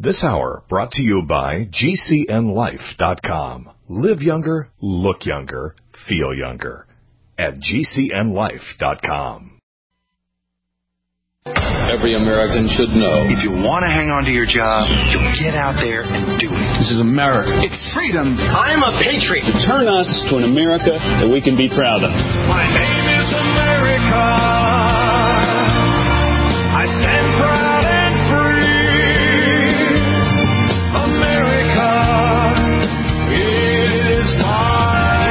This hour brought to you by GCNLife.com. Live younger, look younger, feel younger at GCNLife.com. Every American should know. If you want to hang on to your job, you get out there and do it. This is America. It's freedom. I'm a patriot. Turn us to an America that we can be proud of. My name is America. I stand proud and free. America is my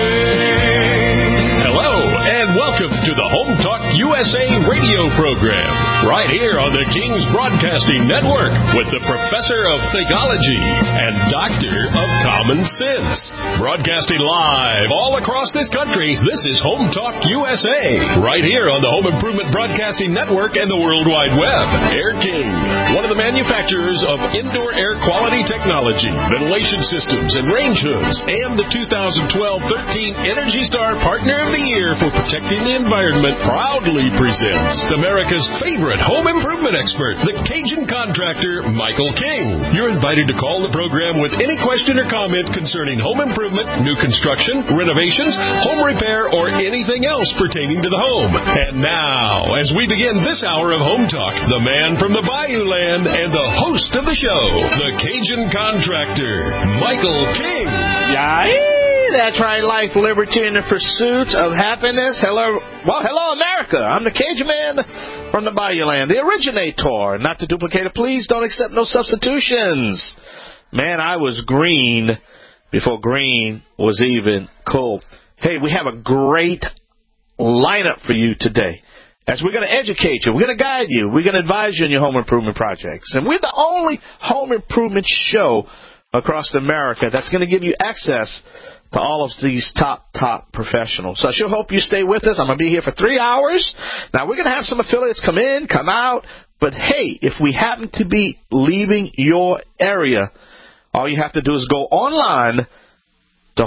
name. Hello, and welcome to the Home Talk USA radio program, right here on the King's Broadcasting Network with the Professor of Theology and Doctor of Common Sense. Broadcasting live all across this country, this is Home Talk USA, right here on the Home Improvement Broadcasting Network and the World Wide Web. Air King, one of the manufacturers of indoor air quality technology, ventilation systems, and range hoods, and the 2012 13 Energy Star Partner of the Year for protecting the environment, proudly presents America's favorite home improvement expert, the Cajun contractor, Michael King. You're invited to call the program with any question or comment concerning home improvement, new construction, renovations, home repair, or anything else pertaining to the home. And now, as we begin this hour of Home Talk, the man from the Bayou Land and the host of the show, the Cajun contractor, Michael King. That's right, life, liberty, and the pursuit of happiness. Hello, America. I'm the Cajun man from the Bayou Land, the originator. Not the duplicator. Please don't accept no substitutions. Man, I was green before green was even cool. Hey, we have a great lineup for you today. As we're going to educate you, we're going to guide you, we're going to advise you in your home improvement projects. And we're the only home improvement show across America that's going to give you access to all of these top professionals. So I sure hope you stay with us. I'm going to be here for 3 hours. Now, we're going to have some affiliates come in, come out. But, hey, if we happen to be leaving your area, all you have to do is go online to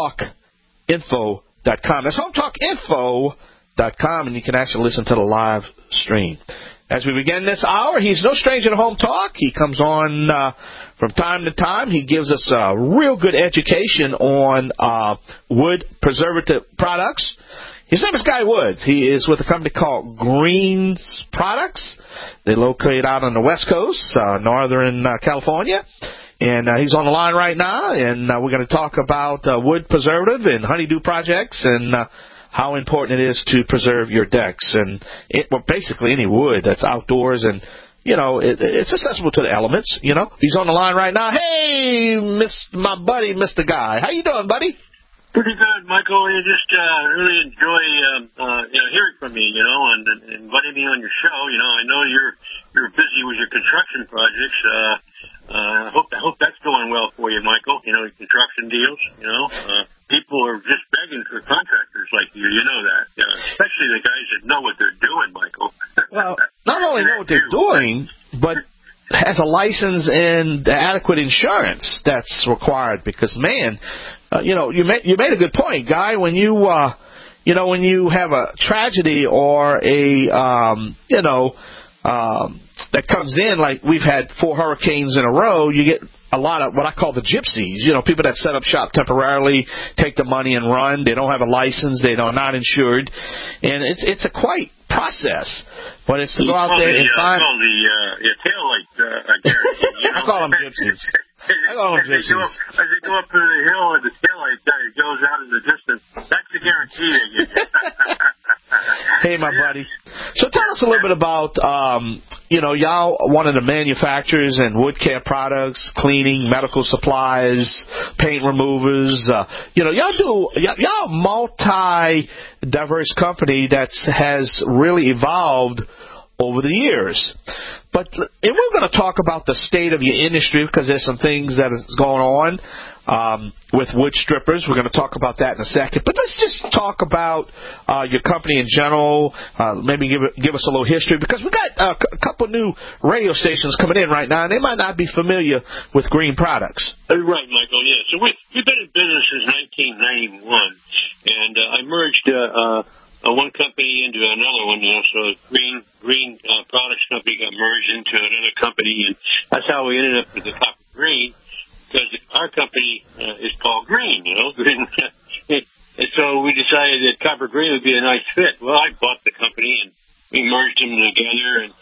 hometalkinfo.com. That's hometalkinfo.com, and you can actually listen to the live stream. As we begin this hour, he's no stranger to Home Talk. He comes on from time to time. He gives us a real good education on wood preservative products. His name is Guy Woods. He is with a company called Greens Products. They're located out on the West Coast, northern California. And he's on the line right now, and we're going to talk about wood preservative and honeydew projects and how important it is to preserve your decks and basically any wood that's outdoors and, it's accessible to the elements, He's on the line right now. Hey, my buddy, Mr. Guy. How you doing, buddy? Pretty good, Michael. I just really enjoy hearing from you, and inviting me on your show. I know you're busy with your construction projects. I hope that's going well for you, Michael. Construction deals. People are just begging for contractors like you. You know that, especially the guys that know what they're doing, Michael. Well, not only know what they're doing, but has a license and adequate insurance that's required. Because, man, you made a good point, Guy. When you when you have a tragedy or a that comes in, like we've had 4 hurricanes in a row, you get a lot of what I call the gypsies, people that set up shop temporarily, take the money and run. They don't have a license. They are not insured. And it's a quite process. But it's to go out there and find... the taillight guarantee. I call them gypsies. As they go up to the hill and the taillight goes out in the distance, that's the guarantee they get. Hey, my buddy. So tell us a little bit about, y'all one of the manufacturers in wood care products, cleaning, medical supplies, paint removers. Y'all a multi-diverse company that has really evolved over the years. But we're going to talk about the state of your industry because there's some things that is going on with wood strippers. We're going to talk about that in a second. But let's just talk about your company in general. Maybe give us a little history because we got a couple new radio stations coming in right now, and they might not be familiar with Green Products. Right, Michael. Yeah. So we've been in business since 1991, and I merged one company into another one, so Green Products Company got merged into another company, and that's how we ended up with the Copper Green, because our company is called Green, Green. And so we decided that Copper Green would be a nice fit. Well, I bought the company, and we merged them together, and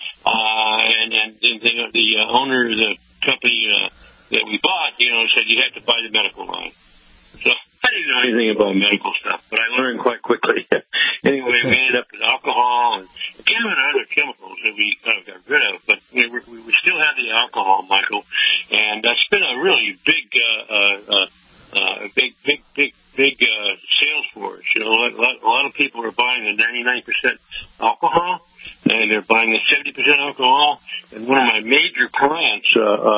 the owner of the company that we bought, said you have to buy the medical line. So I didn't know anything about medical stuff, but I learned quite quickly. Anyway, we ended up with alcohol and other chemicals that we kind of got rid of, but we still have the alcohol, Michael, and that's been a really big sales for us. A lot of people are buying the 99% alcohol, and they're buying the 70% alcohol. And one of my major clients,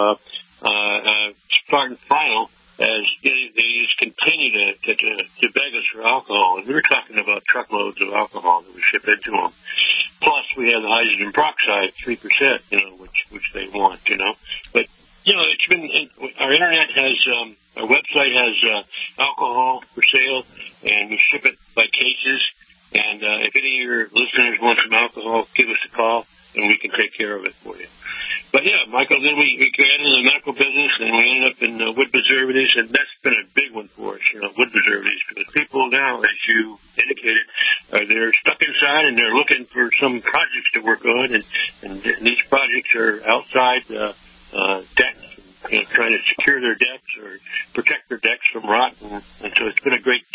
Spartan Final, they just continue to beg us for alcohol. And we were talking about truckloads of alcohol that we ship into them. Plus, we have the hydrogen peroxide, 3%, which they want, But it's been our internet has our website has alcohol for sale, and we ship it by cases. And if any of your listeners want some alcohol, give us a call, and we can take care of it for you. But yeah, Michael, then we got into the medical business, and we ended up in wood preservatives, and that's been a big one for us, wood preservatives, because people now, as you indicated, they're stuck inside and they're looking for some projects to work on, and these projects are outside decks, trying to secure their decks or protect their decks from rot, and so it's been a great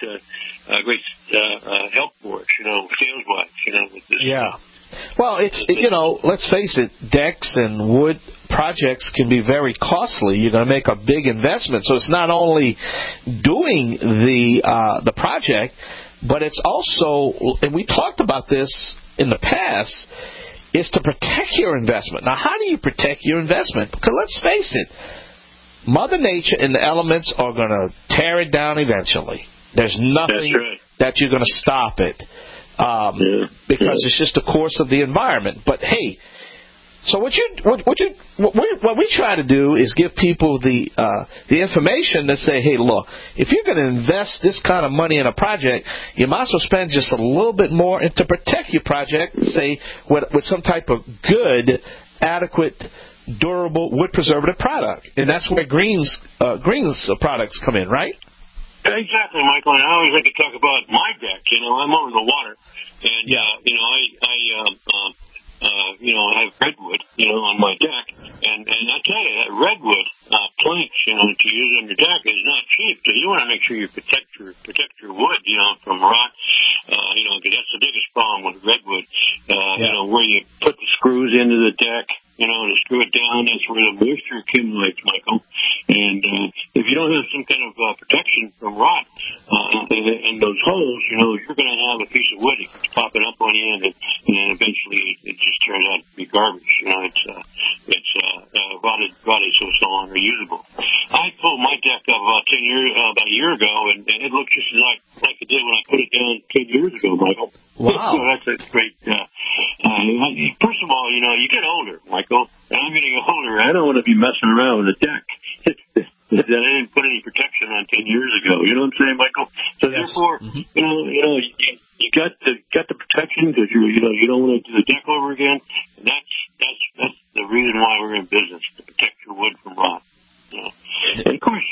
help for us, sales-wise, with this. Yeah. Well, let's face it, decks and wood projects can be very costly. You're going to make a big investment. So it's not only doing the project, but it's also, and we talked about this in the past, is to protect your investment. Now, how do you protect your investment? Because let's face it, Mother Nature and the elements are going to tear it down eventually. There's nothing that you're going to stop it. Because it's just the course of the environment. But hey, so what we try to do is give people the information to say, hey, look, if you're going to invest this kind of money in a project, you might as well spend just a little bit more and to protect your project, say with some type of good, adequate, durable wood preservative product, and that's where Green's products come in, right? Exactly, Michael. And I always like to talk about my deck. I'm over the water, and I have redwood, on my deck, and I tell you that redwood planks, to use on your deck is not cheap. So you want to make sure you protect your wood, from rot, because that's the biggest problem with redwood. Where you put the screws into the deck. To screw it down, that's where the moisture accumulates, Michael. And if you don't have some kind of protection from rot in those holes, you're going to have a piece of wood that keeps popping up on you, and then eventually it just turns out to be garbage. It's rotted so it's no longer usable. I pulled my deck up about a year ago, and it looked just like it did when I put it down 10 years ago, Michael. Wow. So that's great. First of all, you get older, Michael, and I'm getting older. I don't want to be messing around with a deck that I didn't put any protection on 10 years ago. You know what I'm saying, Michael? So therefore, you got the protection because you don't want to do the deck over again, and that's the reason why we're in business, to protect your wood from rot. And of course,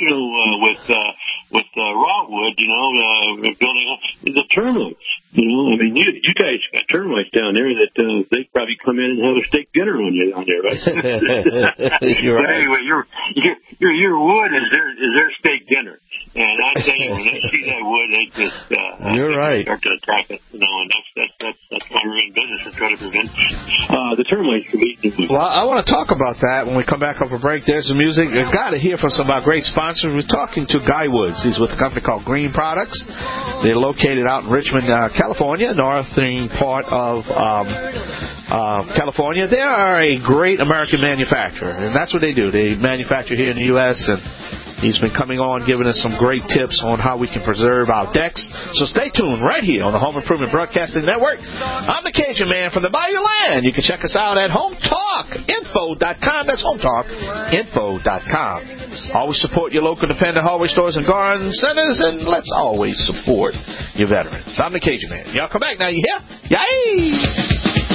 with raw wood, we're building up the termites. You guys got termites down there that they probably come in and have a steak dinner on you down there, right? You're right. But anyway, your wood is their steak dinner. And I tell you, when they see that wood, they just you're right. start to attack it. And that's why we're in business, to try to prevent the termites from eating the wood. Well, I want to talk about that when we come back off a break. There's some music. We've got to hear from some of our great sponsors. We're talking to Guy Woods. He's with a company called Green Products. They're located out in Richmond, California, northern part of California. They are a great American manufacturer, and that's what they do. They manufacture here in the U.S., and he's been coming on, giving us some great tips on how we can preserve our decks. So stay tuned right here on the Home Improvement Broadcasting Network. I'm the Cajun Man from the Bayou Land. You can check us out at Home Talk HometalkInfo.com. That's HometalkInfo.com. Always support your local independent hardware stores and garden centers, and let's always support your veterans. I'm the Cajun Man. Y'all come back now. You hear? Yay!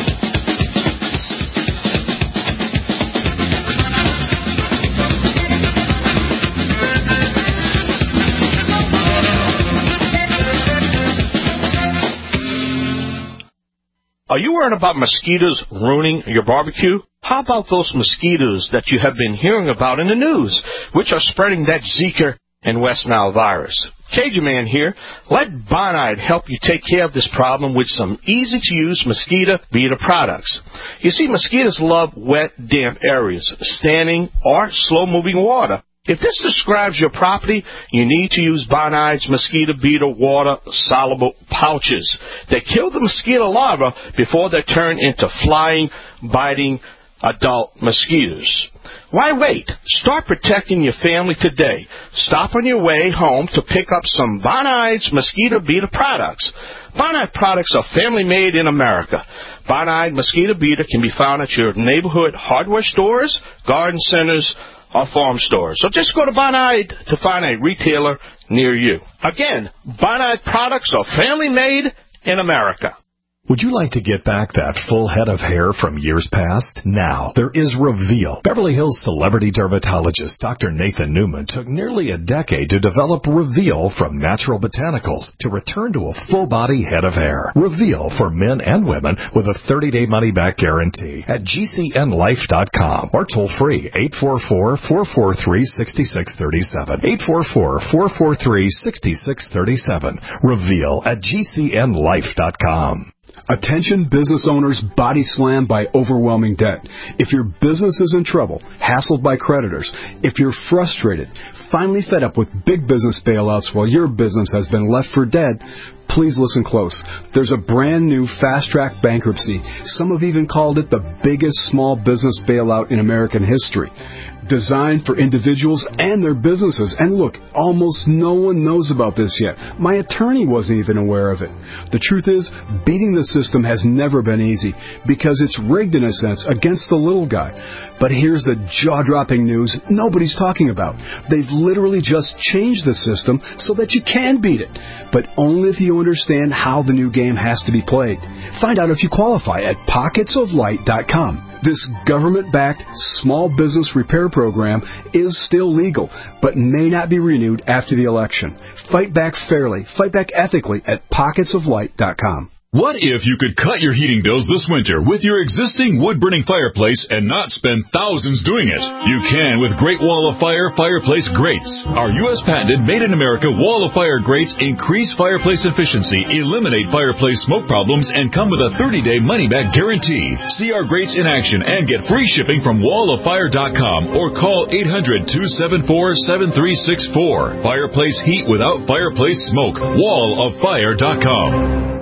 Are you worried about mosquitoes ruining your barbecue? How about those mosquitoes that you have been hearing about in the news, which are spreading that Zika and West Nile virus? Cajun Man here. Let Bonide help you take care of this problem with some easy-to-use mosquito beater products. You see, mosquitoes love wet, damp areas, standing or slow-moving water. If this describes your property, you need to use Bonide's mosquito beater water soluble pouches. They kill the mosquito larvae before they turn into flying, biting adult mosquitoes. Why wait? Start protecting your family today. Stop on your way home to pick up some Bonide's mosquito beater products. Bonide products are family-made in America. Bonide mosquito beater can be found at your neighborhood hardware stores, garden centers, or farm stores. So just go to Bonide to find a retailer near you. Again, Bonide products are family-made in America. Would you like to get back that full head of hair from years past? Now, there is Reveal. Beverly Hills celebrity dermatologist Dr. Nathan Newman took nearly a decade to develop Reveal from natural botanicals to return to a full-body head of hair. Reveal for men and women with a 30-day money-back guarantee at GCNlife.com or toll-free 844-443-6637. 844-443-6637. Reveal at GCNlife.com. Attention business owners body slammed by overwhelming debt. If your business is in trouble, hassled by creditors, if you're frustrated, finally fed up with big business bailouts while your business has been left for dead, please listen close. There's a brand new fast-track bankruptcy. Some have even called it the biggest small business bailout in American history. Designed for individuals and their businesses. And look, almost no one knows about this yet. My attorney wasn't even aware of it. The truth is, beating the system has never been easy because it's rigged in a sense against the little guy. But here's the jaw-dropping news nobody's talking about. They've literally just changed the system so that you can beat it, but only if you understand how the new game has to be played. Find out if you qualify at pocketsoflight.com. This government-backed small business repair program is still legal, but may not be renewed after the election. Fight back fairly, fight back ethically at pocketsoflight.com. What if you could cut your heating bills this winter with your existing wood-burning fireplace and not spend thousands doing it? You can with Great Wall of Fire fireplace grates. Our U.S. patented made-in-America Wall of Fire grates increase fireplace efficiency, eliminate fireplace smoke problems, and come with a 30-day money-back guarantee. See our grates in action and get free shipping from walloffire.com or call 800-274-7364. Fireplace heat without fireplace smoke. walloffire.com.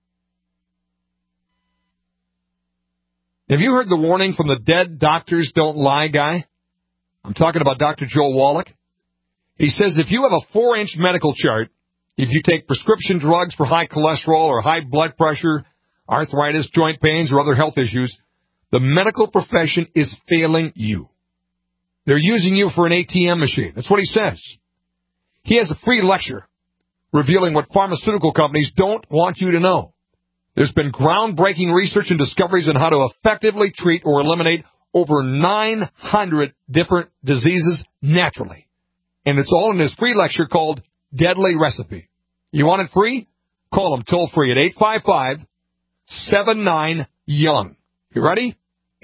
Have you heard the warning from the Dead Doctors Don't Lie guy? I'm talking about Dr. Joel Wallach. He says if you have a 4-inch medical chart, if you take prescription drugs for high cholesterol or high blood pressure, arthritis, joint pains, or other health issues, the medical profession is failing you. They're using you for an ATM machine. That's what he says. He has a free lecture revealing what pharmaceutical companies don't want you to know. There's been groundbreaking research and discoveries on how to effectively treat or eliminate over 900 different diseases naturally. And it's all in this free lecture called Deadly Recipe. You want it free? Call them toll-free at 855-79-YOUNG. You ready?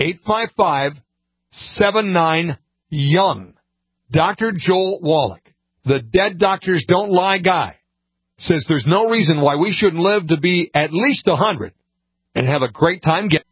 855-79-YOUNG. Dr. Joel Wallach, the Dead Doctors Don't Lie guy, says there's no reason why we shouldn't live to be at least 100 and have a great time getting.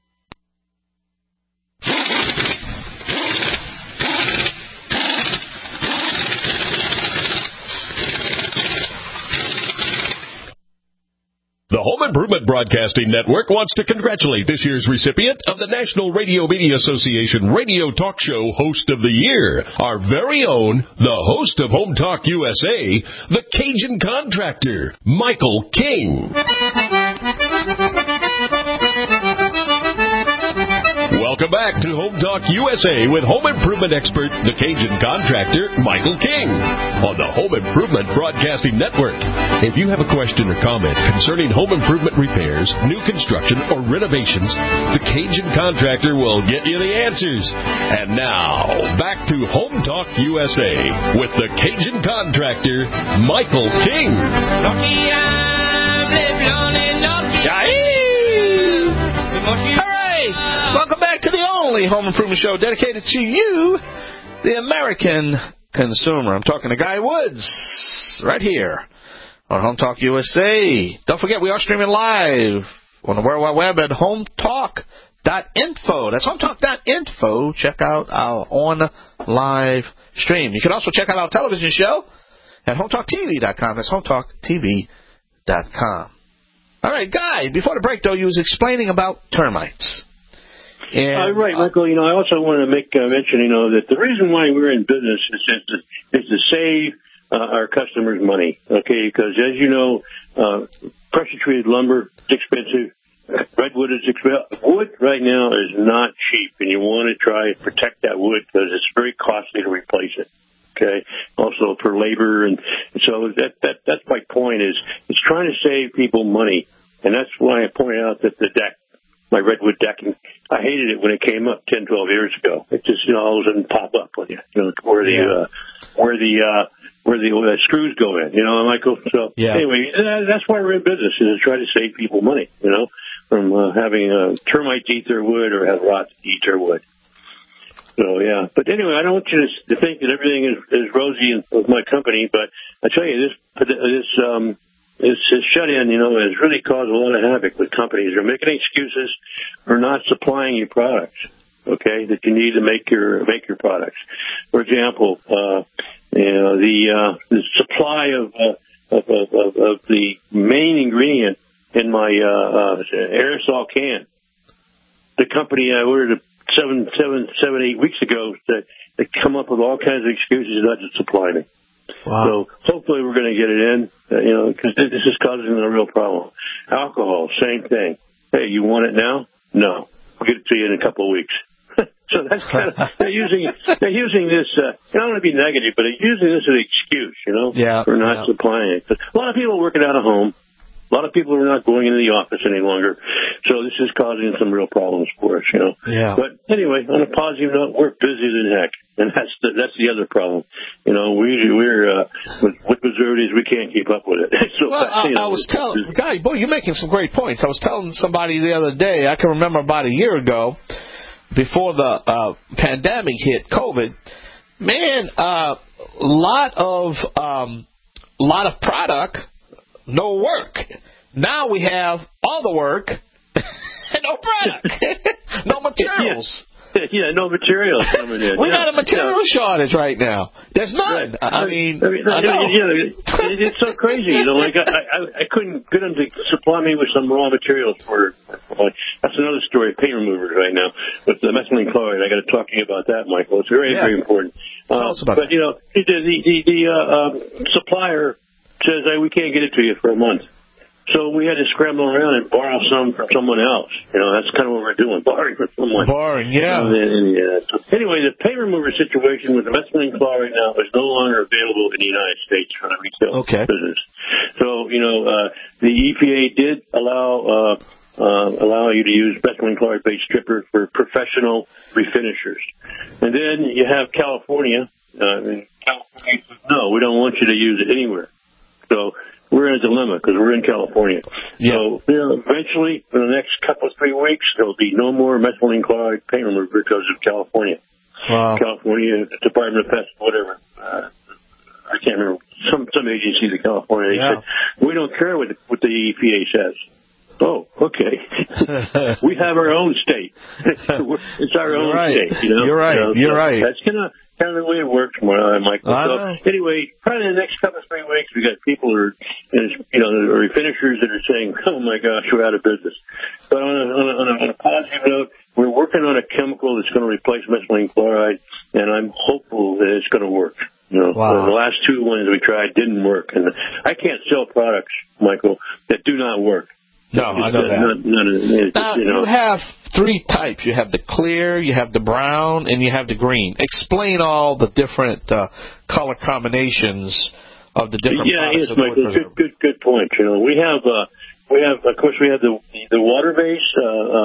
The Home Improvement Broadcasting Network wants to congratulate this year's recipient of the National Radio Media Association Radio Talk Show Host of the Year, our very own, the host of Home Talk USA, the Cajun Contractor, Michael King. Welcome back to Home Talk USA with home improvement expert, the Cajun contractor, Michael King, on the Home Improvement Broadcasting Network. If you have a question or comment concerning home improvement repairs, new construction, or renovations, the Cajun contractor will get you the answers. And now, back to Home Talk USA with the Cajun contractor, Michael King. All right, welcome back to the only home improvement show dedicated to you, the American consumer. I'm talking to Guy Woods right here on Home Talk USA. Don't forget, we are streaming live on the World Wide Web at hometalk.info. That's hometalk.info. Check out our on live stream. You can also check out our television show at hometalktv.com. That's hometalktv.com. All right, Guy, before the break, though, you was explaining about termites. And, right, Michael. I also want to make mention, that the reason why we're in business is to save our customers money, okay? Because, as you know, pressure-treated lumber is expensive. Redwood is expensive. Wood right now is not cheap, and you want to try and protect that wood because it's very costly to replace it. Okay. Also for labor, and so that's my point. Is it's trying to save people money, and that's why I pointed out that the deck, my redwood decking, I hated it when it came up 10, 12 years ago. It just all of a sudden pop up with where the screws go in, Michael. So anyway, that's why we're in business, is to try to save people money, from having termites eat their wood or have rots eat their wood. So, yeah. But anyway, I don't want you to think that everything is rosy with my company, but I tell you, this shut-in, has really caused a lot of havoc with companies. They're making excuses for not supplying you products, okay, that you need to make your products. For example, the supply of the main ingredient in my aerosol can. The company I ordered 7, 8 weeks ago that they come up with all kinds of excuses not to supply me. Wow. So hopefully we're going to get it in, because this is causing a real problem. Alcohol, same thing. Hey, you want it now? No. We'll get it to you in a couple of weeks. So that's kind of, they're using this, I don't want to be negative, but they're using this as an excuse, for not supplying it. A lot of people are working out of home. A lot of people are not going into the office any longer. So this is causing some real problems for us, Yeah. But anyway, on a positive note, we're busy than heck. And that's the other problem. We're with preservatives, we can't keep up with it. So, I was telling, Guy, boy, you're making some great points. I was telling somebody the other day, I can remember about a year ago, before the pandemic hit, COVID, man, lot of product, no work. Now we have all the work and no product, no materials. Yeah, no materials coming in. We got a material shortage right now. There's none. Right. It's so crazy. I couldn't get them to supply me with some raw materials for. That's another story. Paint removers right now with the methylene chloride. I got to talk to you about that, Michael. It's very, very important. Tell us about that. The supplier says, hey, we can't get it to you for a month. So we had to scramble around and borrow some from someone else. That's kind of what we're doing, borrowing from someone. Borrowing, yeah. So anyway, the paint remover situation with the methylene chloride now is no longer available in the United States for the retail business. So, the EPA did allow you to use methylene chloride-based stripper for professional refinishers. And then you have California. California says, no, we don't want you to use it anywhere. So we're in a dilemma because we're in California. Yeah. So eventually, in the next couple of 3 weeks, there will be no more methylene chloride paint remover because of California. Wow. California Department of Pest, whatever. I can't remember. Some agency in California. They said, we don't care what the EPA says. Oh, okay. We have our own state. It's our own state. You're right. You're right. That's kind of the way it works, Michael. Anyway, probably in the next couple of 3 weeks, we got people who are, the refinishers that are saying, "Oh my gosh, we're out of business." But on a positive note, we're working on a chemical that's going to replace methylene chloride, and I'm hopeful that it's going to work. The last 2 ones we tried didn't work, and I can't sell products, Michael, that do not work. No, I know that. Now, you have three types. You have the clear, you have the brown, and you have the green. Explain all the different color combinations of the different products. Yes, Michael. Good point. We have, of course, the water-based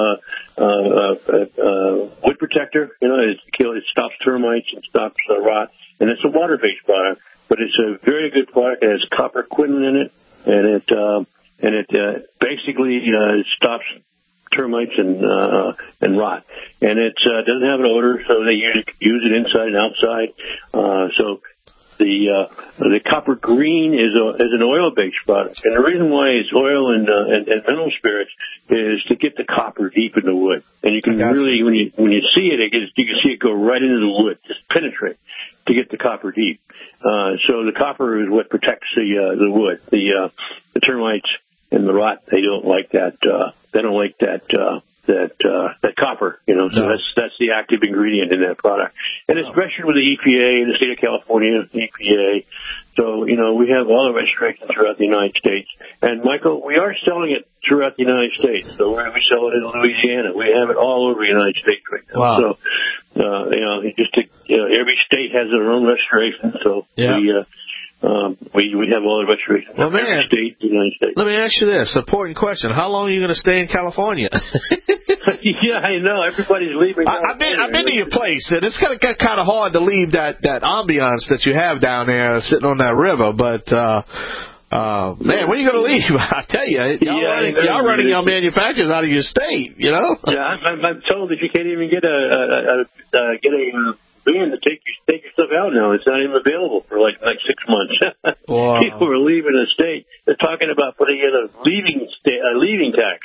wood protector. It stops termites and stops rot, and it's a water-based product. But it's a very good product. It has copper quinine in it, and it basically stops termites and rot. And it doesn't have an odor, so they use it inside and outside. So the copper green is an oil-based product, and the reason why it's oil and mineral spirits is to get the copper deep in the wood. And you can really, when you see it, you can see it go right into the wood, just penetrate to get the copper deep. So the copper is what protects the wood. The termites and the rot, they don't like that. They don't like that copper, So that's the active ingredient in that product, and it's registered with the EPA, the state of California, the EPA. So we have all the registrations throughout the United States. And Michael, we are selling it throughout the United States. So we sell it in Louisiana. We have it all over the United States right now. Wow. So every state has their own registration. So we have all the registrations. Well, man, every state in the United States. Let me ask you this important question: how long are you going to stay in California? Yeah, I know. Everybody's leaving. I've been to your place, and it's kind of hard to leave that ambiance that you have down there, sitting on that river. But man, when are you going to leave? I tell you, y'all running your manufacturers out of your state. Yeah, I'm told that you can't even get a van to take your stuff out now. It's not even available for like 6 months. Wow. People are leaving the state. They're talking about putting in a leaving tax.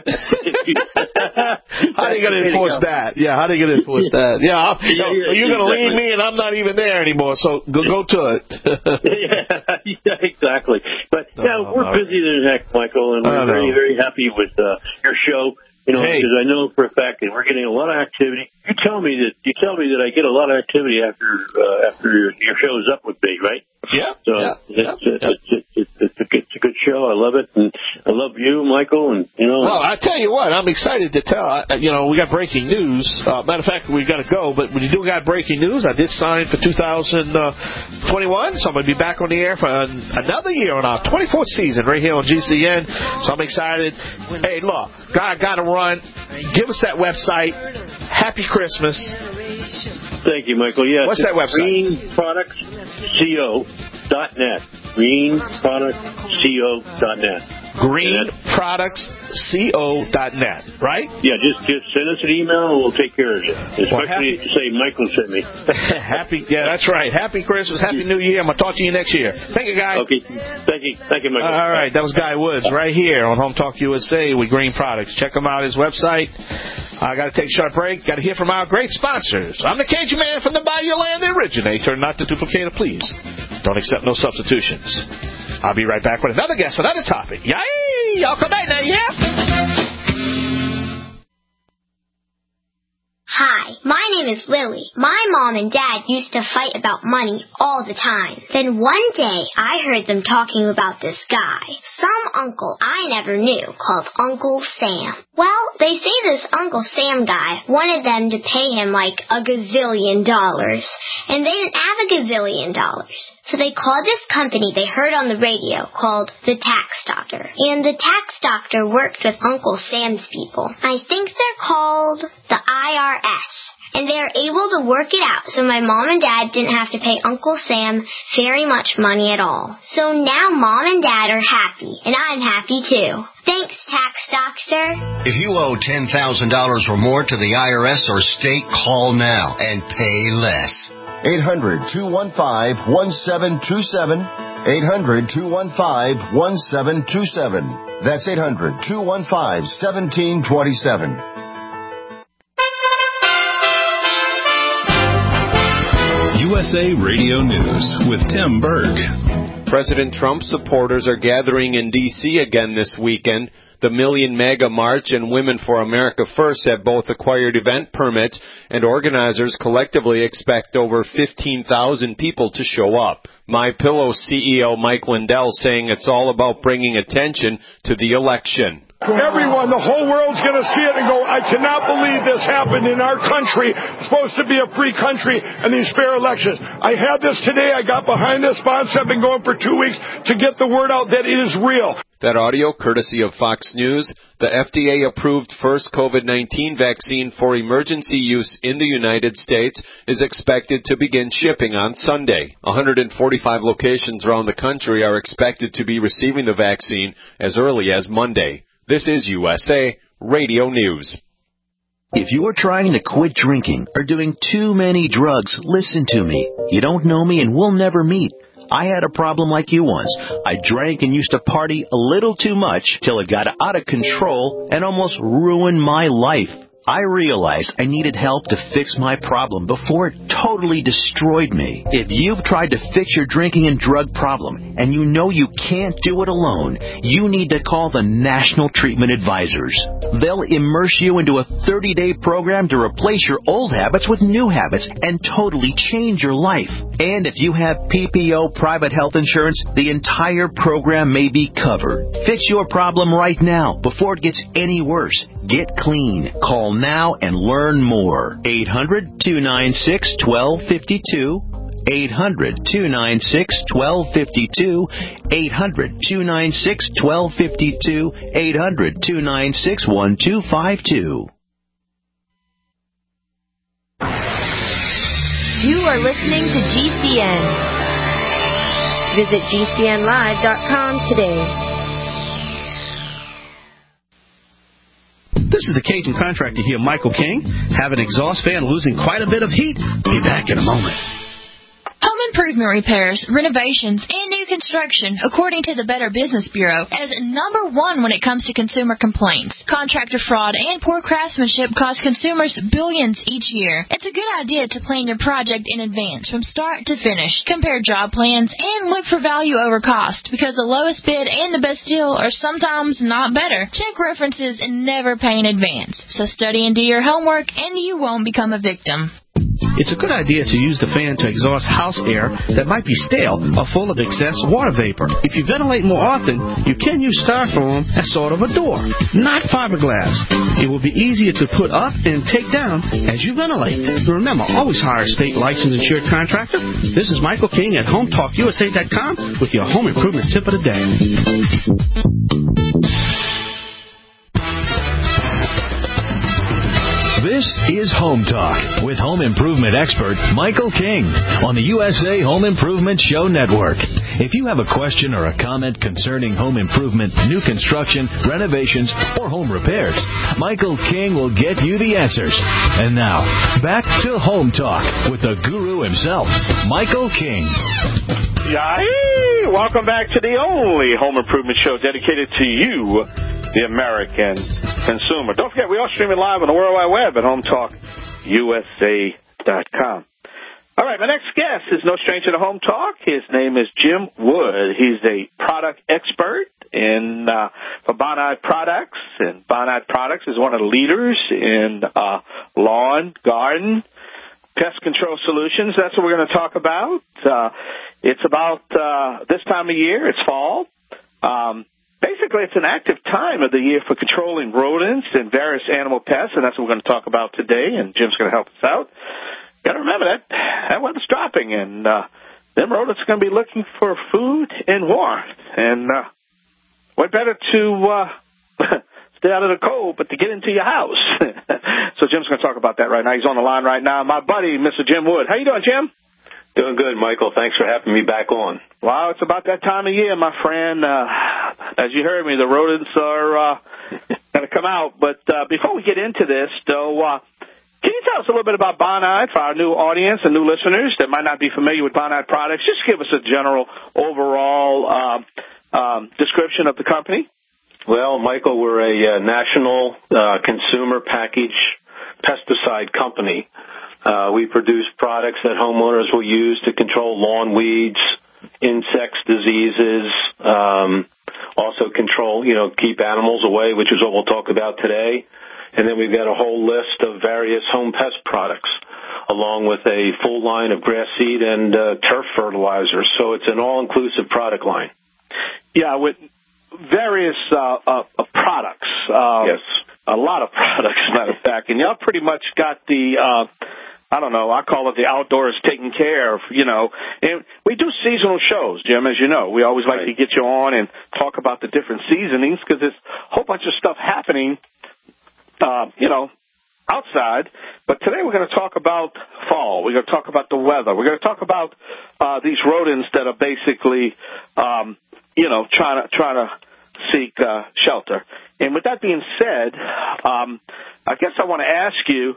How are you going to enforce that? Yeah, how are you going to enforce that? Yeah, you're going to leave me and I'm not even there anymore, so go to it. Yeah, exactly. But we're busy as heck, Michael, and we're very, very happy with your show. Because I know for a fact that we're getting a lot of activity. You tell me that I get a lot of activity after your show is up with me, right? Yeah. So it's a good show. I love it, and I love you, Michael. And Well, I tell you what, I'm excited to tell. We got breaking news. Matter of fact, we got to go. But when you do got breaking news, I did sign for 2021, so I'm going to be back on the air for another year on our 24th season right here on GCN. So I'm excited. Hey, look, I got to run. Give us that website. Happy Christmas. Thank you, Michael. Yeah, what's that website? GreenProductsCO.net. GreenProductsCO.net. GreenProductsCO.net, right? Yeah, just send us an email and we'll take care of it. Especially if you say Michael sent me. That's right. Happy Christmas, Happy New Year. I'm going to talk to you next year. Thank you, Guy. Okay. Thank you, Michael. All right, that was Guy Woods right here on Home Talk USA with Green Products. Check him out, his website. I got to take a short break. Got to hear from our great sponsors. I'm the Cajun Man from the Bayou Land, the originator, not the duplicator, please. Don't accept no substitutions. I'll be right back with another guest, another topic. Yay! Y'all come back now, yeah? Hi, my name is Lily. My mom and dad used to fight about money all the time. Then one day, I heard them talking about this guy, some uncle I never knew, called Uncle Sam. Well, they say this Uncle Sam guy wanted them to pay him like $1 gazillion, and they didn't have $1 gazillion. So they called this company they heard on the radio called the Tax Doctor. And the Tax Doctor worked with Uncle Sam's people. I think they're called the IRS. And they are able to work it out so my mom and dad didn't have to pay Uncle Sam very much money at all. So now mom and dad are happy, and I'm happy too. Thanks, Tax Doctor. If you owe $10,000 or more to the IRS or state, call now and pay less. 800-215-1727. 800-215-1727. That's 800-215-1727. USA Radio News with Tim Berg. President Trump's supporters are gathering in D.C. again this weekend. The Million MAGA March and Women for America First have both acquired event permits, and organizers collectively expect over 15,000 people to show up. MyPillow CEO Mike Lindell saying it's all about bringing attention to the election. Everyone, the whole world's going to see it and go, I cannot believe this happened in our country, supposed to be a free country, and these fair elections. I had this today. I got behind this sponsor. I've been going for 2 weeks to get the word out that it is real. That audio, courtesy of Fox News. The FDA-approved first COVID-19 vaccine for emergency use in the United States is expected to begin shipping on Sunday. 145 locations around the country are expected to be receiving the vaccine as early as Monday. This is USA Radio News. If you are trying to quit drinking or doing too many drugs, listen to me. You don't know me and we'll never meet. I had a problem like you once. I drank and used to party a little too much till it got out of control and almost ruined my life. I realized I needed help to fix my problem before it totally destroyed me. If you've tried to fix your drinking and drug problem and you know you can't do it alone, you need to call the National Treatment Advisors. They'll immerse you into a 30-day program to replace your old habits with new habits and totally change your life. And if you have PPO private health insurance, the entire program may be covered. Fix your problem right now before it gets any worse. Get clean. Call now and learn more. 800-296-1252. 800-296-1252. 800-296-1252. 800-296-1252. You are listening to GCN. Visit GCNlive.com today. This is the Cajun contractor here, Michael King. Have an exhaust fan losing quite a bit of heat? Be back in a moment. Home improvement repairs, renovations, and new construction, according to the Better Business Bureau, is number one when it comes to consumer complaints. Contractor fraud and poor craftsmanship cost consumers billions each year. It's a good idea to plan your project in advance from start to finish. Compare job plans and look for value over cost, because the lowest bid and the best deal are sometimes not better. Check references and never pay in advance. So study and do your homework, and you won't become a victim. It's a good idea to use the fan to exhaust house air that might be stale or full of excess water vapor. If you ventilate more often, you can use styrofoam as sort of a door, not fiberglass. It will be easier to put up and take down as you ventilate. Remember, always hire a state licensed insured contractor. This is Michael King at HomeTalkUSA.com with your home improvement tip of the day. This is Home Talk with home improvement expert Michael King on the USA Home Improvement Show Network. If you have a question or a comment concerning home improvement, new construction, renovations, or home repairs, Michael King will get you the answers. And now, back to Home Talk with the guru himself, Michael King. Yay! Welcome back to the only home improvement show dedicated to you, the American consumer. Don't forget, we are streaming live on the World Wide Web at HomeTalkUSA.com. All right, my next guest is no stranger to Home Talk. His name is Jim Wood. He's a product expert for Bonide Products, and Bonide Products is one of the leaders in lawn, garden, pest control solutions. That's what we're going to talk about. It's about this time of year. It's fall. Basically, it's an active time of the year for controlling rodents and various animal pests, and that's what we're going to talk about today, and Jim's going to help us out. Got to remember that weather's dropping, and them rodents are going to be looking for food and warmth, and what better to stay out of the cold but to get into your house. So Jim's going to talk about that right now. He's on the line right now. My buddy, Mr. Jim Wood. How you doing, Jim? Doing good, Michael. Thanks for having me back on. Well, it's about that time of year, my friend. As you heard me, the rodents are going to come out. But before we get into this, though, can you tell us a little bit about Bonide for our new audience and new listeners that might not be familiar with Bonide products? Just give us a general overall description of the company. Well, Michael, we're a national consumer package pesticide company. We produce products that homeowners will use to control lawn weeds, insects, diseases, also control, keep animals away, which is what we'll talk about today. And then we've got a whole list of various home pest products, along with a full line of grass seed and turf fertilizers. So it's an all-inclusive product line. Yeah, various products. Yes. A lot of products, as a matter of fact. And y'all pretty much got the, I don't know, I call it the outdoors taken care of, you know. And we do seasonal shows, Jim, as you know. We always like to get you on and talk about the different seasonings because there's a whole bunch of stuff happening, you know, outside. But today we're going to talk about fall. We're going to talk about the weather. We're going to talk about these rodents that are basically, you know, trying to seek shelter. And with that being said, I guess I want to ask you,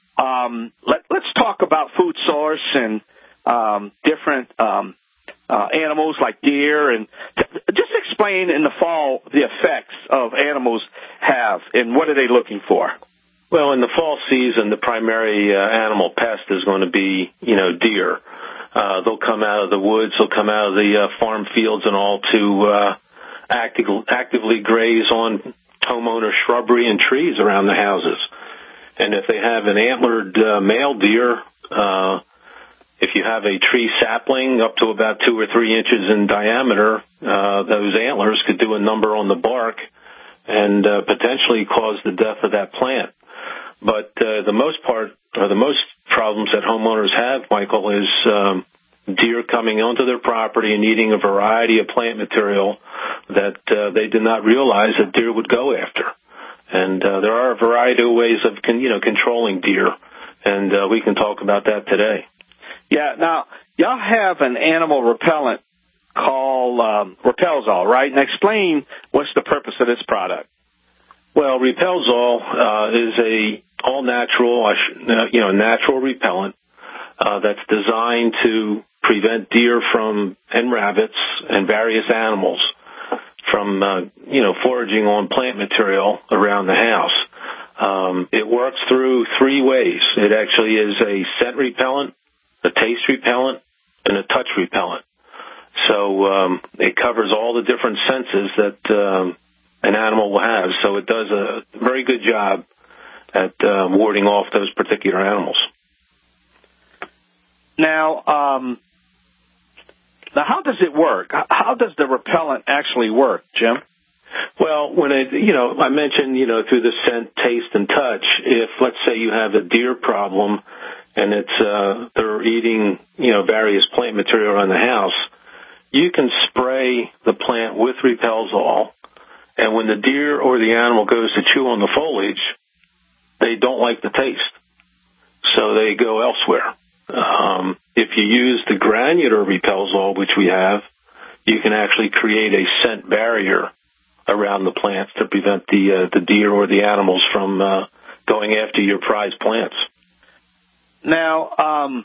let's talk about food source and different animals like deer, and just explain in the fall the effects of animals have and what are they looking for? Well, in the fall season, the primary animal pest is going to be, you know, deer. They'll come out of the woods, they'll come out of the farm fields and all to actively graze on homeowner shrubbery and trees around the houses. And if they have an antlered male deer, if you have a tree sapling up to about 2 or 3 inches in diameter, those antlers could do a number on the bark and potentially cause the death of that plant. But the most problems that homeowners have, Michael, is deer coming onto their property and eating a variety of plant material that they did not realize that deer would go after. And there are a variety of ways of controlling deer, and we can talk about that today. Yeah. Now, y'all have an animal repellent called Repelzol, right? And explain what's the purpose of this product. Well, Repelzol is a all-natural, natural repellent that's designed to prevent deer and rabbits and various animals from, foraging on plant material around the house. It works through 3 ways. It actually is a scent repellent, a taste repellent, and a touch repellent. So it covers all the different senses that an animal will have. So it does a very good job at warding off those particular animals. Now, how does it work? How does the repellent actually work, Jim? Well, when I mentioned, through the scent, taste, and touch, if, let's say, you have a deer problem and they're eating, various plant material around the house, you can spray the plant with Repelzol, and when the deer or the animal goes to chew on the foliage, they don't like the taste, so they go elsewhere. If you use the granular Repelzol, which we have, you can actually create a scent barrier around the plants to prevent the deer or the animals from going after your prized plants. Now,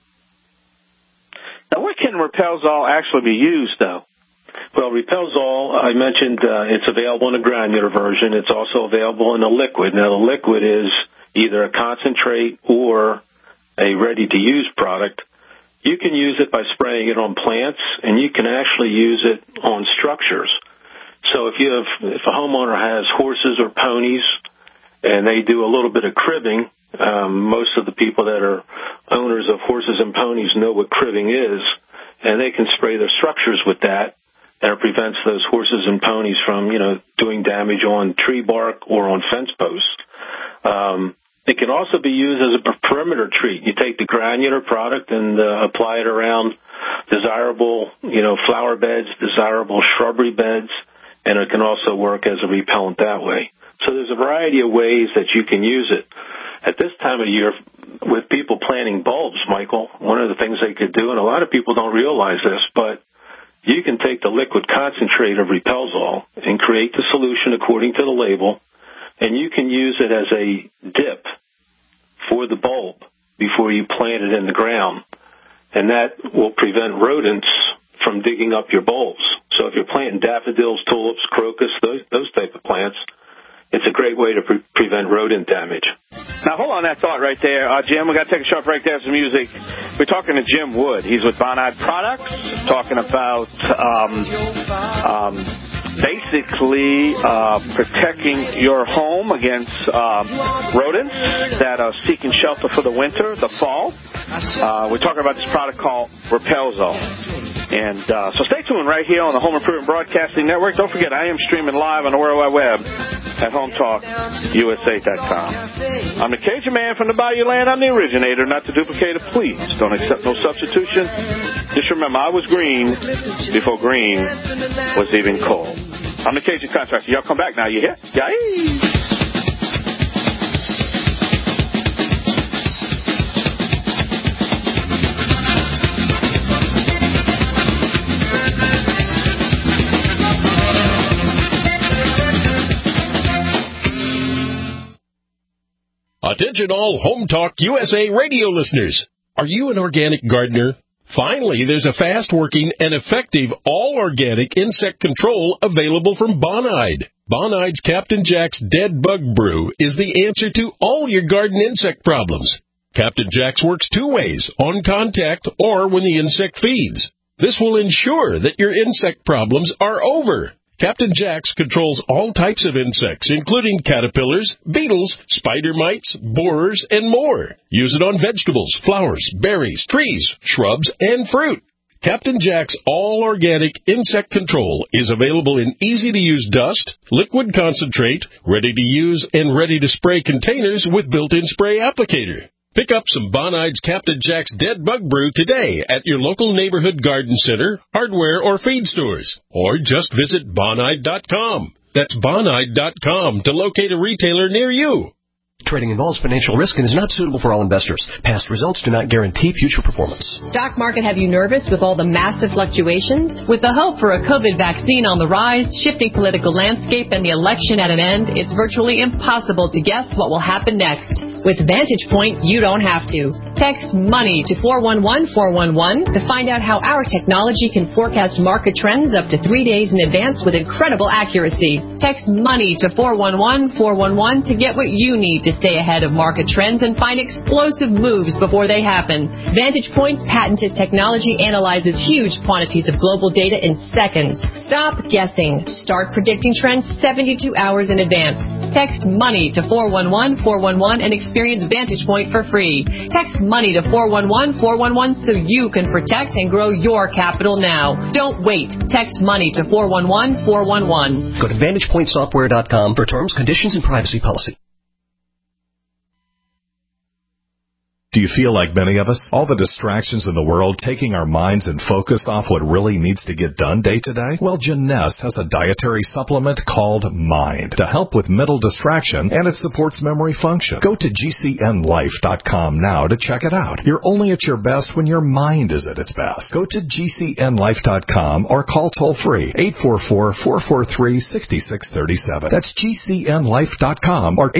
where can Repelzol actually be used, though? Well, Repelzol, I mentioned it's available in a granular version. It's also available in a liquid. Now, the liquid is either a concentrate or a ready-to-use product. You can use it by spraying it on plants, and you can actually use it on structures. So if a homeowner has horses or ponies and they do a little bit of cribbing, most of the people that are owners of horses and ponies know what cribbing is, and they can spray their structures with that, and it prevents those horses and ponies from, doing damage on tree bark or on fence posts. It can also be used as a perimeter treat. You take the granular product and apply it around desirable, flower beds, desirable shrubbery beds, and it can also work as a repellent that way. So there's a variety of ways that you can use it. At this time of year, with people planting bulbs, Michael, one of the things they could do, and a lot of people don't realize this, but you can take the liquid concentrate of Repelzol and create the solution according to the label, and you can use it as a dip for the bulb before you plant it in the ground. And that will prevent rodents from digging up your bulbs. So if you're planting daffodils, tulips, crocus, those type of plants, it's a great way to prevent rodent damage. Now, hold on that thought right there. Jim, we got to take a short break there, some music. We're talking to Jim Wood. He's with Bonide Products, talking about basically protecting your home against rodents that are seeking shelter for the winter, the fall. We're talking about this product called Repelzol. And so stay tuned right here on the Home Improvement Broadcasting Network. Don't forget, I am streaming live on the World Wide Web at HometalkUSA.com. I'm the Cajun Man from the Bayou Land. I'm the originator, not the duplicator. Please don't accept no substitution. Just remember, I was green before green was even cold. I'm the Cajun Contractor. Y'all come back now. You hear? Yay! Attention all Home Talk USA radio listeners. Are you an organic gardener? Finally, there's a fast-working and effective all-organic insect control available from Bonide. Bonide's Captain Jack's Dead Bug Brew is the answer to all your garden insect problems. Captain Jack's works two ways, on contact or when the insect feeds. This will ensure that your insect problems are over. Captain Jack's controls all types of insects, including caterpillars, beetles, spider mites, borers, and more. Use it on vegetables, flowers, berries, trees, shrubs, and fruit. Captain Jack's all-organic insect control is available in easy-to-use dust, liquid concentrate, ready-to-use, and ready-to-spray containers with built-in spray applicator. Pick up some Bonide's Captain Jack's Dead Bug Brew today at your local neighborhood garden center, hardware, or feed stores. Or just visit Bonide.com. That's Bonide.com to locate a retailer near you. Trading involves financial risk and is not suitable for all investors. Past results do not guarantee future performance. Stock market have you nervous with all the massive fluctuations? With the hope for a COVID vaccine on the rise, shifting political landscape, and the election at an end, it's virtually impossible to guess what will happen next. With Vantage Point, you don't have to. Text MONEY to 411-411 to find out how our technology can forecast market trends up to 3 days in advance with incredible accuracy. Text MONEY to 411-411 to get what you need to stay ahead of market trends and find explosive moves before they happen. Vantage Point's patented technology analyzes huge quantities of global data in seconds. Stop guessing. Start predicting trends 72 hours in advance. Text MONEY to 411-411 and experience Vantage Point for free. Text MONEY to 411-411 so you can protect and grow your capital now. Don't wait. Text MONEY to 411-411. Go to VantagePointSoftware.com for terms, conditions, and privacy policy. Do you feel like many of us? All the distractions in the world taking our minds and focus off what really needs to get done day to day? Well, Jeunesse has a dietary supplement called Mind to help with mental distraction, and it supports memory function. Go to GCNLife.com now to check it out. You're only at your best when your mind is at its best. Go to GCNLife.com or call toll-free 844-443-6637. That's GCNLife.com or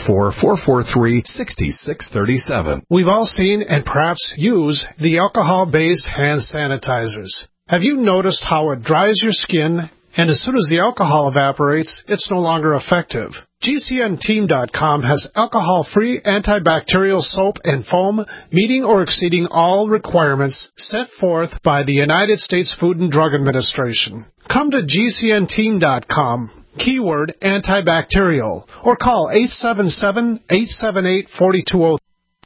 844-443-6637. We've all seen and perhaps use the alcohol-based hand sanitizers. Have you noticed how it dries your skin, and as soon as the alcohol evaporates, it's no longer effective? GCNteam.com has alcohol-free antibacterial soap and foam meeting or exceeding all requirements set forth by the United States Food and Drug Administration. Come to GCNteam.com. Keyword antibacterial, or call 877-878-4203.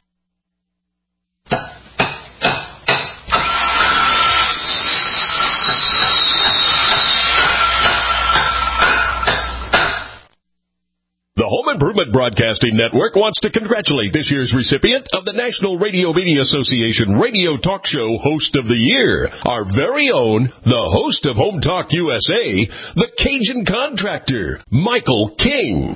The Home Improvement Broadcasting Network wants to congratulate this year's recipient of the National Radio Media Association Radio Talk Show Host of the Year, our very own, the host of Home Talk USA, the Cajun Contractor, Michael King.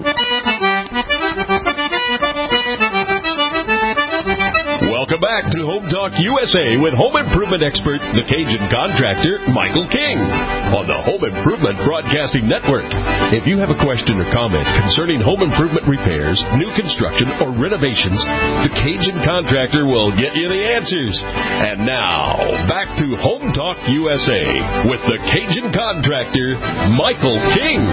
Welcome back to Home Talk USA with home improvement expert, the Cajun Contractor, Michael King, on the Home Improvement Broadcasting Network. If you have a question or comment concerning home improvement repairs, new construction, or renovations, the Cajun Contractor will get you the answers. And now, back to Home Talk USA with the Cajun Contractor, Michael King.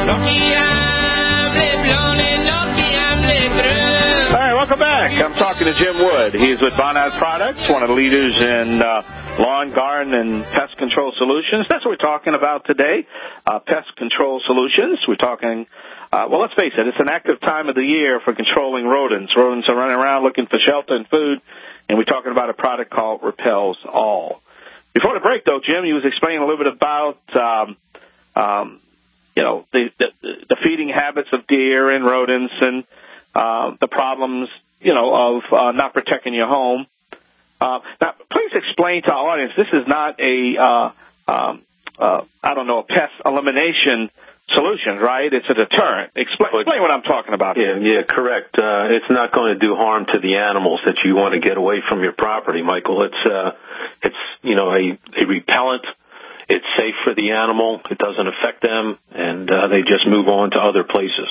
All right, welcome back. I'm talking to Jim Wood. He's with Bonide Products, one of the leaders in lawn, garden, and pest control solutions. That's what we're talking about today, pest control solutions. We're talking, well, let's face it, it's an active time of the year for controlling rodents. Rodents are running around looking for shelter and food, and we're talking about a product called Repels All. Before the break, though, Jim, you was explaining a little bit about, the feeding habits of deer and rodents and the problems, of not protecting your home. Now, please explain to our audience, this is not a pest elimination solution, right? It's a deterrent. Explain what I'm talking about. Yeah, correct. It's not going to do harm to the animals that you want to get away from your property, Michael. It's a repellent. It's safe for the animal. It doesn't affect them, and they just move on to other places.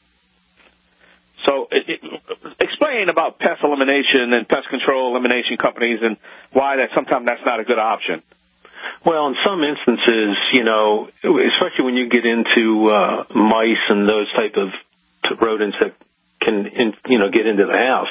So explain about pest elimination and pest control elimination companies and why sometimes that's not a good option. Well, in some instances, especially when you get into mice and those type of rodents that can, get into the house,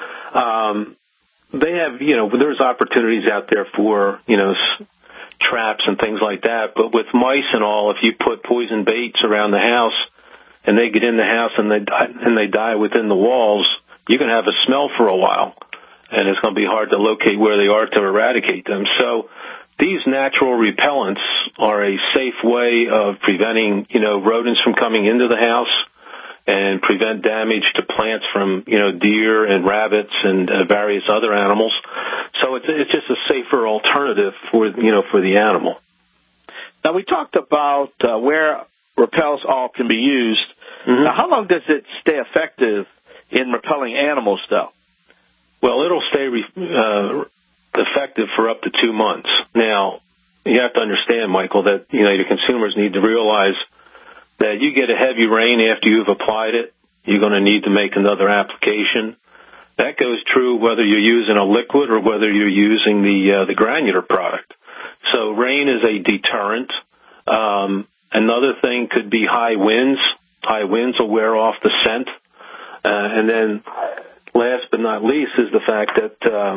they have, there's opportunities out there for, traps and things like that. But with mice and all, if you put poison baits around the house and they get in the house and they die within the walls, you can have a smell for a while, and it's going to be hard to locate where they are to eradicate them. So these natural repellents are a safe way of preventing, rodents from coming into the house and prevent damage to plants from, deer and rabbits and various other animals. So it's just a safer alternative for the animal. Now, we talked about where Repels All can be used. Mm-hmm. Now, how long does it stay effective in repelling animals, though? Well, it'll stay effective for up to 2 months. Now, you have to understand, Michael, that your consumers need to realize that you get a heavy rain after you've applied it, you're going to need to make another application. That goes true whether you're using a liquid or whether you're using the granular product. So rain is a deterrent. Another thing could be high winds. High winds will wear off the scent. And then last but not least is the fact that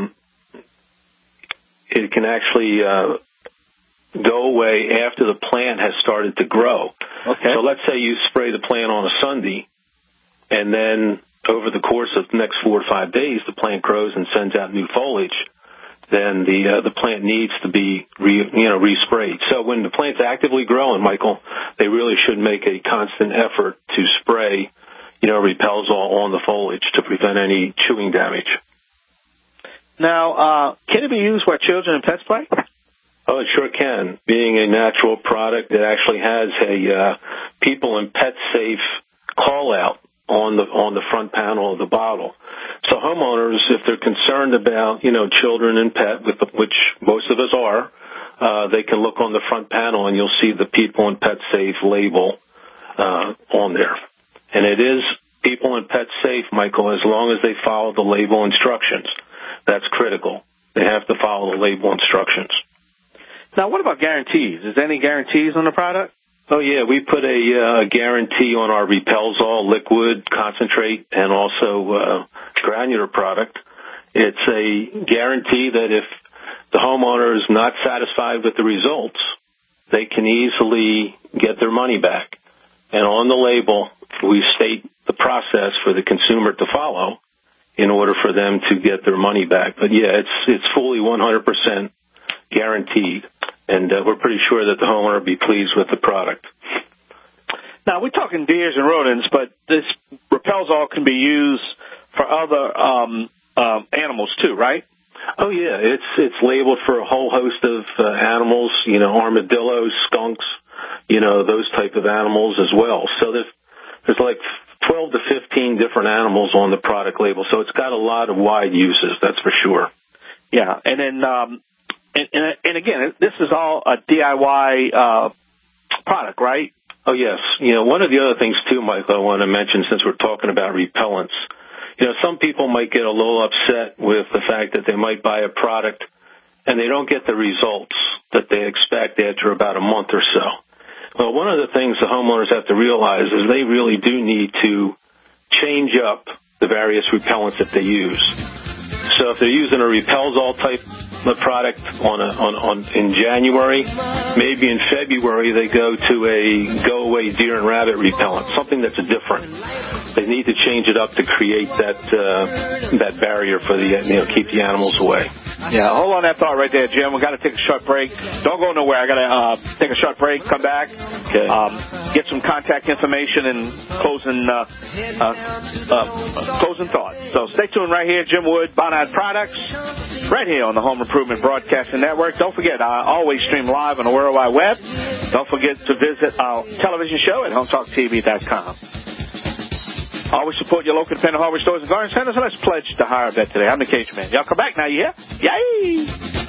it can actually go away after the plant has started to grow. Okay. So let's say you spray the plant on a Sunday, and then over the course of the next 4 to 5 days, the plant grows and sends out new foliage. Then the plant needs to be resprayed. So when the plant's actively growing, Michael, they really should make a constant effort to spray, Repels All on the foliage to prevent any chewing damage. Now, can it be used where children and pets play? Oh, it sure can. Being a natural product, it actually has a people and pet safe call out on the front panel of the bottle. So homeowners, if they're concerned about, children and pet, which most of us are, they can look on the front panel and you'll see the people and pet safe label on there. And it is people and pet safe, Michael, as long as they follow the label instructions. That's critical. They have to follow the label instructions. Now, what about guarantees? Is there any guarantees on the product? Oh, yeah. We put a guarantee on our Repels All liquid, concentrate, and also granular product. It's a guarantee that if the homeowner is not satisfied with the results, they can easily get their money back. And on the label, we state the process for the consumer to follow in order for them to get their money back. But, yeah, it's fully 100% guaranteed. And we're pretty sure that the homeowner will be pleased with the product. Now, we're talking deers and rodents, but this Repels All can be used for other animals too, right? Oh, yeah. It's labeled for a whole host of animals, armadillos, skunks, those type of animals as well. So there's like 12 to 15 different animals on the product label. So it's got a lot of wide uses, that's for sure. Yeah. And then, and again, this is all a DIY product, right? Oh, yes. One of the other things, too, Michael, I want to mention since we're talking about repellents, some people might get a little upset with the fact that they might buy a product and they don't get the results that they expect after about a month or so. Well, one of the things the homeowners have to realize is they really do need to change up the various repellents that they use. So if they're using a Repels All type of product in January, maybe in February they go to a go-away deer and rabbit repellent, something that's different. They need to change it up to create that barrier for keep the animals away. Yeah, hold on that thought right there, Jim. We've got to take a short break. Don't go nowhere. I got to take a short break, come back, get some contact information and closing thoughts. So stay tuned right here. Jim Wood, Bonide Products, right here on the Home Improvement Broadcasting Network. Don't forget, I always stream live on the World Wide Web. Don't forget to visit our television show at HomeTalkTV.com. Always support your local independent hardware stores and garden centers, and let's pledge to hire a vet today. I'm the Cage Man. Y'all come back now, you hear? Yay!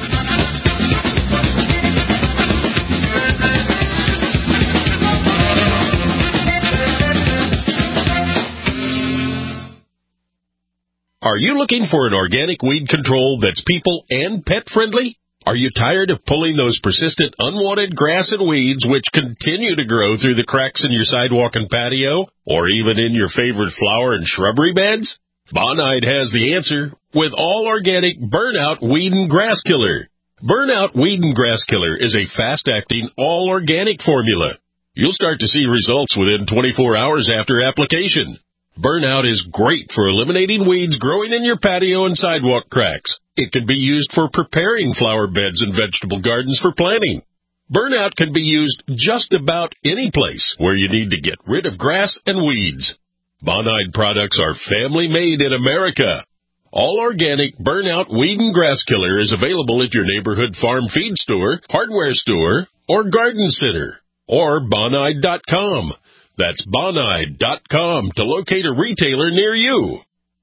Are you looking for an organic weed control that's people and pet friendly? Are you tired of pulling those persistent unwanted grass and weeds which continue to grow through the cracks in your sidewalk and patio, or even in your favorite flower and shrubbery beds? Bonide has the answer with all organic Burnout Weed and Grass Killer. Burnout Weed and Grass Killer is a fast-acting, all-organic formula. You'll start to see results within 24 hours after application. Burnout is great for eliminating weeds growing in your patio and sidewalk cracks. It can be used for preparing flower beds and vegetable gardens for planting. Burnout can be used just about any place where you need to get rid of grass and weeds. Bonide products are family-made in America. All organic Burnout Weed and Grass Killer is available at your neighborhood farm feed store, hardware store, or garden center, or Bonide.com. That's Bonide.com to locate a retailer near you.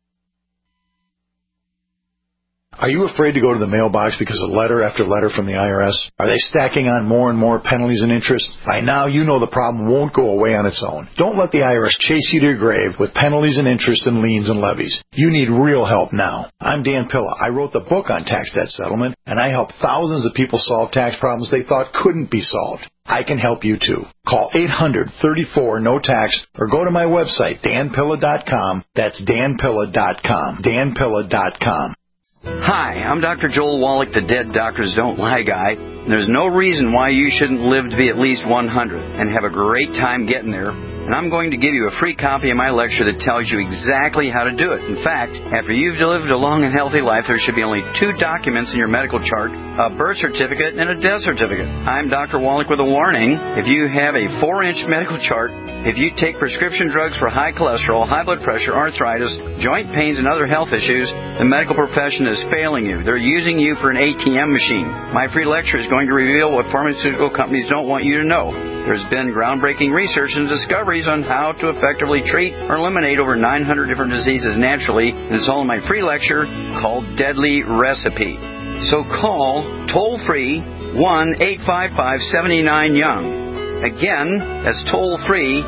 Are you afraid to go to the mailbox because of letter after letter from the IRS? Are they stacking on more and more penalties and interest? By now, you know the problem won't go away on its own. Don't let the IRS chase you to your grave with penalties and interest and liens and levies. You need real help now. I'm Dan Pilla. I wrote the book on tax debt settlement, and I help thousands of people solve tax problems they thought couldn't be solved. I can help you too. Call 800-34-NO-TAX or go to my website, danpilla.com. That's danpilla.com. danpilla.com. Hi, I'm Dr. Joel Wallach, the Dead Doctors Don't Lie guy. There's no reason why you shouldn't live to be at least 100 and have a great time getting there. And I'm going to give you a free copy of my lecture that tells you exactly how to do it. In fact, after you've lived a long and healthy life, there should be only 2 documents in your medical chart, a birth certificate and a death certificate. I'm Dr. Wallach with a warning. If you have a 4-inch medical chart, if you take prescription drugs for high cholesterol, high blood pressure, arthritis, joint pains, and other health issues, the medical profession is failing you. They're using you for an ATM machine. My free lecture is going to reveal what pharmaceutical companies don't want you to know. There's been groundbreaking research and discoveries on how to effectively treat or eliminate over 900 different diseases naturally, and it's all in my free lecture called Deadly Recipe. So call toll-free 1-855-79-YOUNG. Again, that's toll-free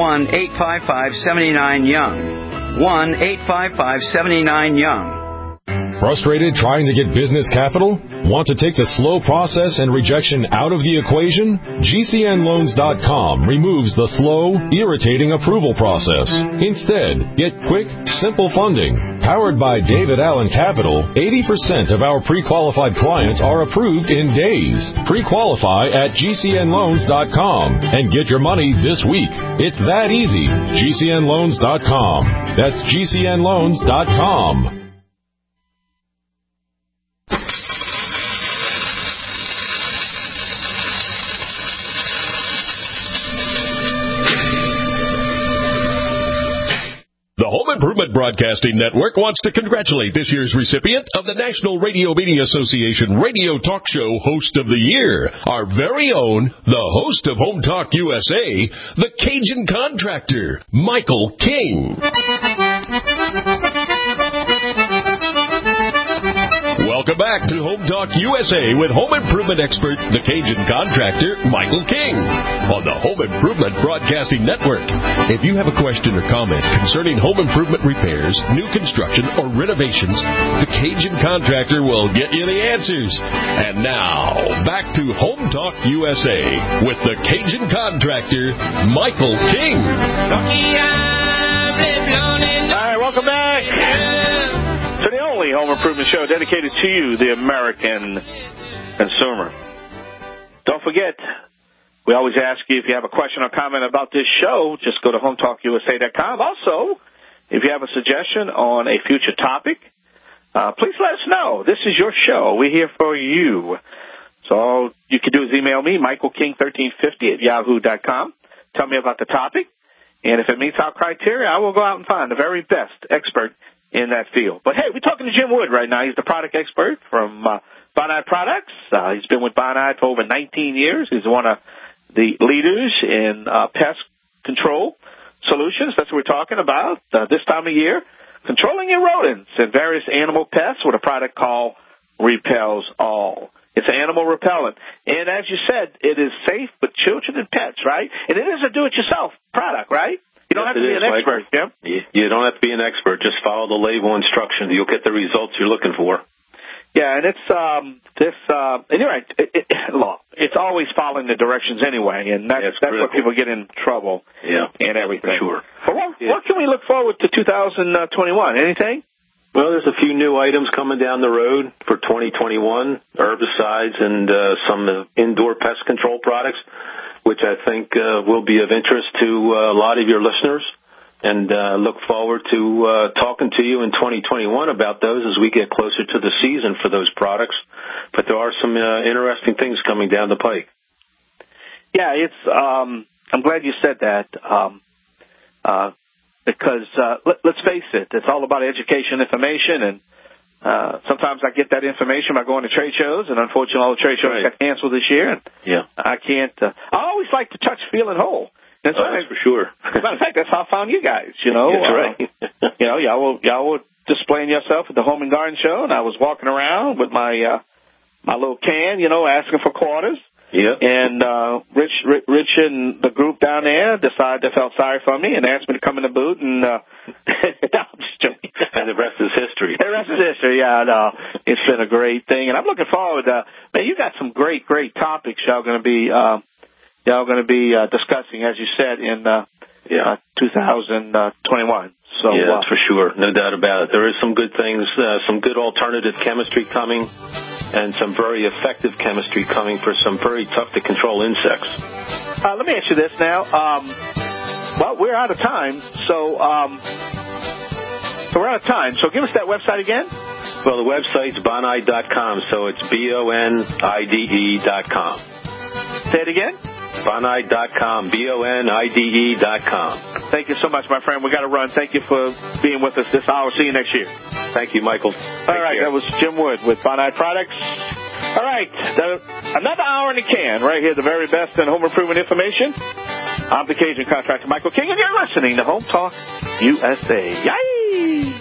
1-855-79-YOUNG. 1-855-79-YOUNG. Frustrated trying to get business capital? Want to take the slow process and rejection out of the equation? GCNLoans.com removes the slow, irritating approval process. Instead, get quick, simple funding. Powered by David Allen Capital, 80% of our pre-qualified clients are approved in days. Pre-qualify at GCNLoans.com and get your money this week. It's that easy. GCNLoans.com. That's GCNLoans.com. The Home Improvement Broadcasting Network wants to congratulate this year's recipient of the National Radio Media Association Radio Talk Show Host of the Year, our very own, the host of Home Talk USA, the Cajun Contractor, Michael King. Welcome back to Home Talk USA with home improvement expert, the Cajun Contractor, Michael King, on the Home Improvement Broadcasting Network. If you have a question or comment concerning home improvement repairs, new construction, or renovations, the Cajun Contractor will get you the answers. And now, back to Home Talk USA with the Cajun Contractor, Michael King. All right, welcome back to the only home improvement show dedicated to you, the American consumer. Don't forget, we always ask you if you have a question or comment about this show, just go to HomeTalkUSA.com. Also, if you have a suggestion on a future topic, please let us know. This is your show. We're here for you. So all you can do is email me, michaelking1350@yahoo.com. Tell me about the topic. And if it meets our criteria, I will go out and find the very best expert in that field. But, hey, we're talking to Jim Wood right now. He's the product expert from Bonide Products. He's been with Bonide for over 19 years. He's one of the leaders in pest control solutions. That's what we're talking about this time of year. Controlling your rodents and various animal pests with a product called Repels All. It's an animal repellent. And as you said, it is safe with children and pets, right? And it is a do-it-yourself product, right? You don't have to be an expert, Jim. You don't have to be an expert. Just follow the label instructions. You'll get the results you're looking for. Yeah, and it's and you're right. It's always following the directions anyway, and that's where people get in trouble. Yeah, and everything. For sure. But what can we look forward to 2021? Anything? Well, there's a few new items coming down the road for 2021, herbicides and some indoor pest control products, which I think will be of interest to a lot of your listeners. And look forward to talking to you in 2021 about those as we get closer to the season for those products. But there are some interesting things coming down the pike. Yeah, I'm glad you said that. Because let's face it, it's all about education, information, and sometimes I get that information by going to trade shows, and unfortunately all the trade shows got canceled this year, and I can't. I always like to touch, feel, and whole. And so that's for sure. As a matter of fact, that's how I found you guys. You know, that's right. y'all were displaying yourself at the Home and Garden Show, and I was walking around with my little can, asking for quarters. Yeah. And Rich and the group down there decided they felt sorry for me and asked me to come in the booth, and I'm just joking. And the rest is history. The rest is history. Yeah, no, it's been a great thing, and I'm looking forward. Man, you got some great topics y'all going to be discussing, as you said, in 2021. So that's for sure, no doubt about it. There is some good things, some good alternative chemistry coming, and some very effective chemistry coming for some very tough to control insects. Let me ask you this now. Well, we're out of time, so we're out of time. So give us that website again. Well, the website's bonide.com, so it's BONIDE.com. Say it again. Bonide.com, BONIDE.com. Thank you so much, my friend. We got to run. Thank you for being with us this hour. See you next year. Thank you, Michael. All right, that was Jim Wood with Bonide Products. All right, another hour in the can right here, the very best in home improvement information. I'm the Cajun contractor, Michael King, and you're listening to Home Talk USA. Yay!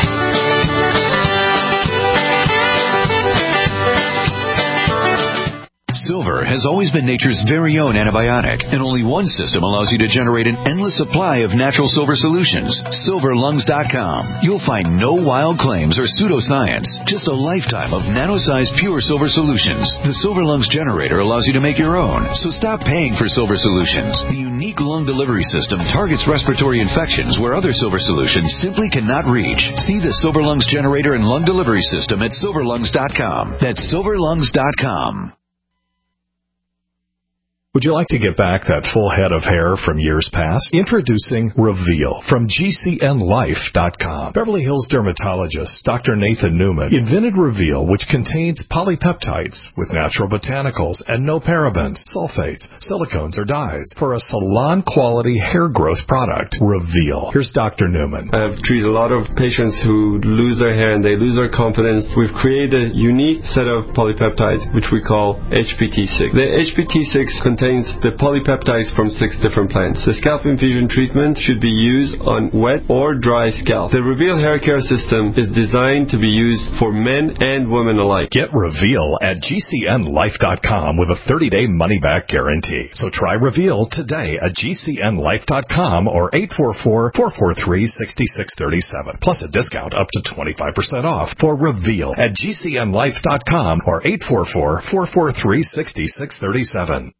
Silver has always been nature's very own antibiotic, and only one system allows you to generate an endless supply of natural silver solutions. SilverLungs.com. You'll find no wild claims or pseudoscience, just a lifetime of nano-sized pure silver solutions. The Silver Lungs generator allows you to make your own, so stop paying for silver solutions. The unique lung delivery system targets respiratory infections where other silver solutions simply cannot reach. See the Silver Lungs generator and lung delivery system at SilverLungs.com. That's SilverLungs.com. Would you like to get back that full head of hair from years past? Introducing Reveal from GCNLife.com. Beverly Hills dermatologist Dr. Nathan Newman invented Reveal, which contains polypeptides with natural botanicals and no parabens, sulfates, silicones, or dyes for a salon-quality hair growth product. Reveal. Here's Dr. Newman. I've treated a lot of patients who lose their hair and they lose their confidence. We've created a unique set of polypeptides, which we call HPT6. The HPT6 contains the polypeptides from 6 different plants. The scalp infusion treatment should be used on wet or dry scalp. The Reveal hair care system is designed to be used for men and women alike. Get Reveal at GCNLife.com with a 30-day money-back guarantee. So try Reveal today at GCNLife.com or 844-443-6637. Plus a discount up to 25% off for Reveal at GCNLife.com or 844-443-6637.